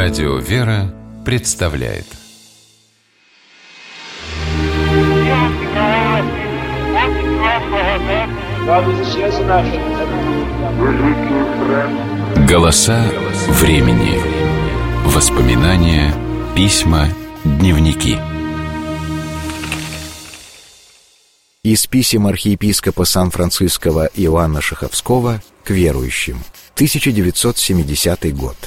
Радио «Вера» представляет. Голоса времени. Воспоминания, письма, дневники. Из писем архиепископа Сан-Франциского Иоанна Шаховского к верующим. 1970 год.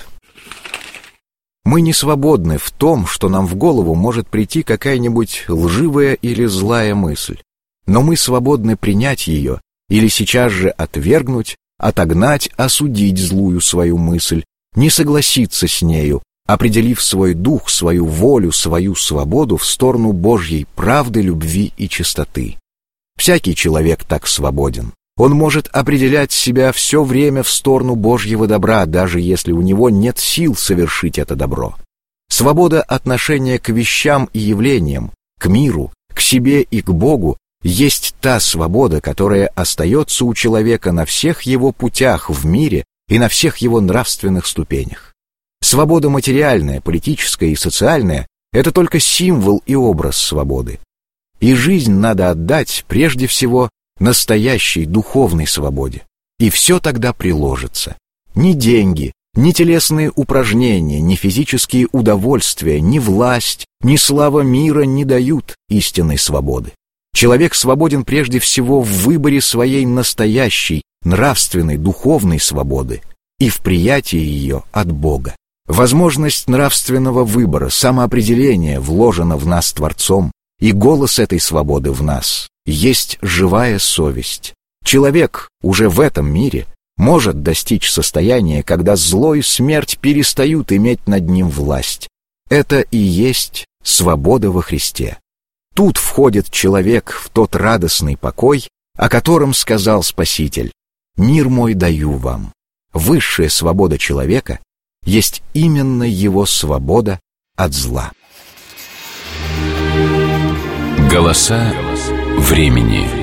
Мы не свободны в том, что нам в голову может прийти какая-нибудь лживая или злая мысль, но мы свободны принять ее или сейчас же отвергнуть, отогнать, осудить злую свою мысль, не согласиться с нею, определив свой дух, свою волю, свою свободу в сторону Божьей правды, любви и чистоты. Всякий человек так свободен. Он может определять себя все время в сторону Божьего добра, даже если у него нет сил совершить это добро. Свобода отношения к вещам и явлениям, к миру, к себе и к Богу есть та свобода, которая остается у человека на всех его путях в мире и на всех его нравственных ступенях. Свобода материальная, политическая и социальная – это только символ и образ свободы. И жизнь надо отдать прежде всего настоящей духовной свободе. И все тогда приложится. Ни деньги, ни телесные упражнения, ни физические удовольствия, ни власть, ни слава мира не дают истинной свободы. Человек свободен прежде всего в выборе своей настоящей, нравственной, духовной свободы и в приятии ее от Бога. Возможность нравственного выбора, самоопределения вложена в нас Творцом, и голос этой свободы в нас есть живая совесть. Человек уже в этом мире может достичь состояния, когда зло и смерть перестают иметь над ним власть. Это и есть свобода во Христе. Тут входит человек в тот радостный покой, о котором сказал Спаситель: «Мир мой даю вам». Высшая свобода человека есть именно его свобода от зла. Голоса времени.